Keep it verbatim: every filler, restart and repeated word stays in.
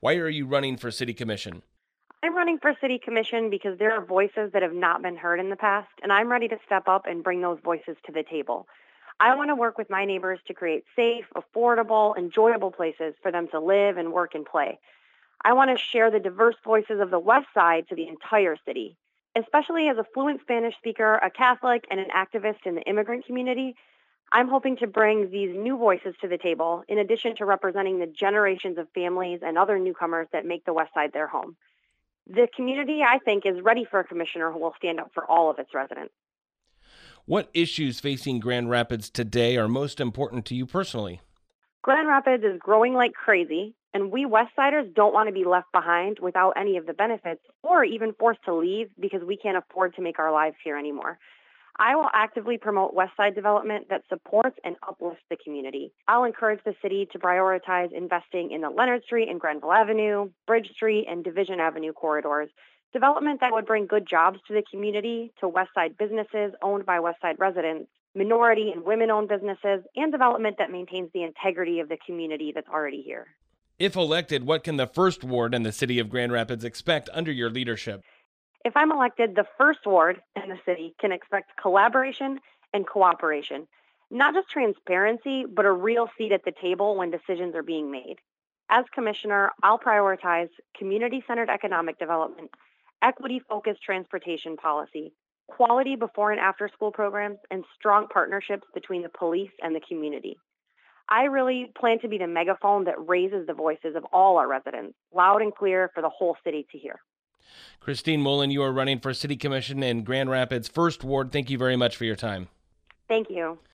Why are you running for city commission? I'm running for city commission because there are voices that have not been heard in the past, and I'm ready to step up and bring those voices to the table. I want to work with my neighbors to create safe, affordable, enjoyable places for them to live and work and play. I want to share the diverse voices of the West Side to the entire city. Especially as a fluent Spanish speaker, a Catholic, and an activist in the immigrant community, I'm hoping to bring these new voices to the table, in addition to representing the generations of families and other newcomers that make the West Side their home. The community, I think, is ready for a commissioner who will stand up for all of its residents. What issues facing Grand Rapids today are most important to you personally? Grand Rapids is growing like crazy, and we Westsiders don't want to be left behind without any of the benefits or even forced to leave because we can't afford to make our lives here anymore. I will actively promote Westside development that supports and uplifts the community. I'll encourage the city to prioritize investing in the Leonard Street and Grenville Avenue, Bridge Street, and Division Avenue corridors. Development that would bring good jobs to the community, to Westside businesses owned by Westside residents, minority and women-owned businesses, and development that maintains the integrity of the community that's already here. If elected, what can the first ward and the city of Grand Rapids expect under your leadership? If I'm elected, the first ward and the city can expect collaboration and cooperation, not just transparency, but a real seat at the table when decisions are being made. As commissioner, I'll prioritize community-centered economic development, equity-focused transportation policy, quality before and after school programs, and strong partnerships between the police and the community. I really plan to be the megaphone that raises the voices of all our residents, loud and clear for the whole city to hear. Christine Mullen, you are running for city commission in Grand Rapids' first ward. Thank you very much for your time. Thank you.